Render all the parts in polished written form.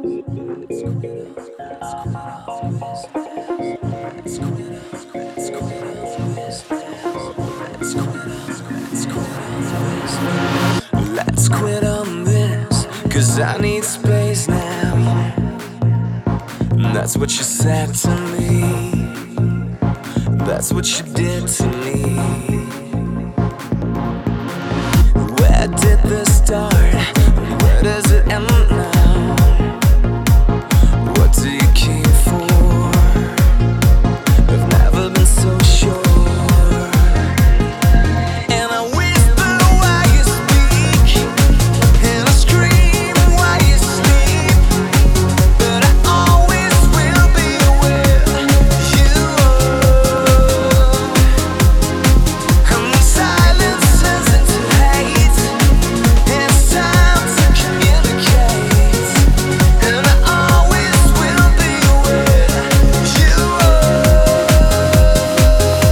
Let's quit on this, 'cause I need space now. That's what you said to me. That's what you did to me. Where did this start? Where does it end now? What do you keep for? I've never been so sure.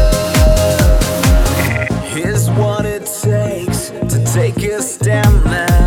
What it takes to take a stand now.